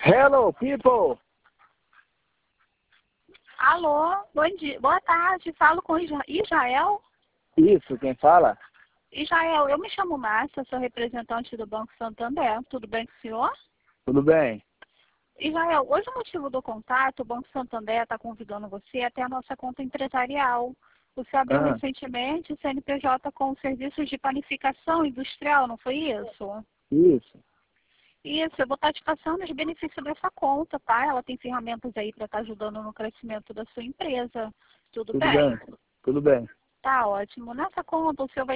Hello, people! Alô, bom dia, boa tarde, falo com Israel. Isso, quem fala? Israel, eu me chamo Márcia, sou representante do Banco Santander, tudo bem com o senhor? Tudo bem? Israel, hoje o motivo do contato, o Banco Santander está convidando você até a nossa conta empresarial. Você abriu recentemente o CNPJ com serviços de panificação industrial, não foi isso? Isso. Isso, eu vou estar te passando os benefícios dessa conta, tá? Ela tem ferramentas aí para estar ajudando no crescimento da sua empresa. Tudo Tudo bem? bem? Tudo bem. Tá ótimo. Nessa conta, o senhor vai